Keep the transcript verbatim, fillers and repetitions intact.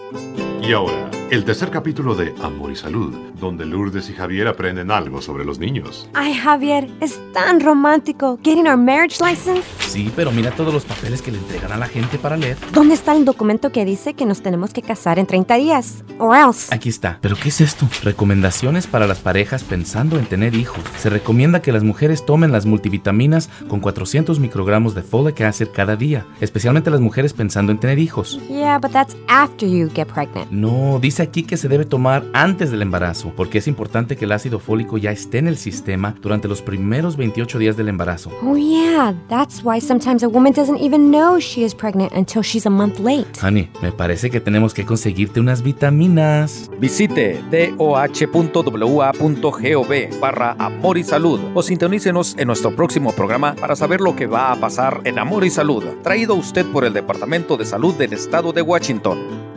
Y ahora, el tercer capítulo de Amor y Salud, donde Lourdes y Javier aprenden algo sobre los niños. Ay, Javier, es tan romántico. Getting our marriage license. Sí, pero mira todos los papeles que le entregan a la gente para leer. ¿Dónde está el documento que dice que nos tenemos que casar en treinta días? Or else. Aquí está. ¿Pero qué es esto? Recomendaciones para las parejas pensando en tener hijos. Se recomienda que las mujeres tomen las multivitaminas con cuatrocientos microgramos de folic acid cada día, especialmente las mujeres pensando en tener hijos. Yeah, but that's after you get pregnant. No, dice aquí que se debe tomar antes del embarazo, porque es importante que el ácido fólico ya esté en el sistema durante los primeros veintiocho días del embarazo. Oh yeah, that's why sometimes a woman doesn't even know she is pregnant until she's a month late. Honey, me parece que tenemos que conseguirte unas vitaminas. Visite doh.wa.gov barra Amor y Salud o sintonícenos en nuestro próximo programa para saber lo que va a pasar en Amor y Salud, traído a usted por el Departamento de Salud del Estado de Washington.